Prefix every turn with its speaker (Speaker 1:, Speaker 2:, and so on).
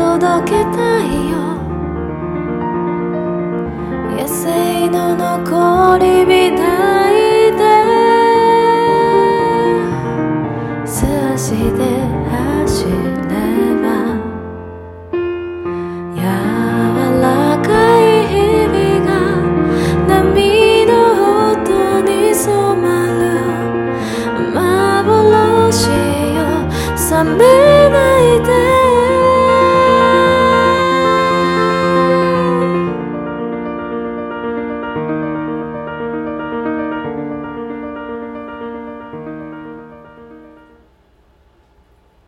Speaker 1: 届けたいよ。野生の残り火台で素足で走れば柔らかい日々が波の音に染まる幻よ。冷めない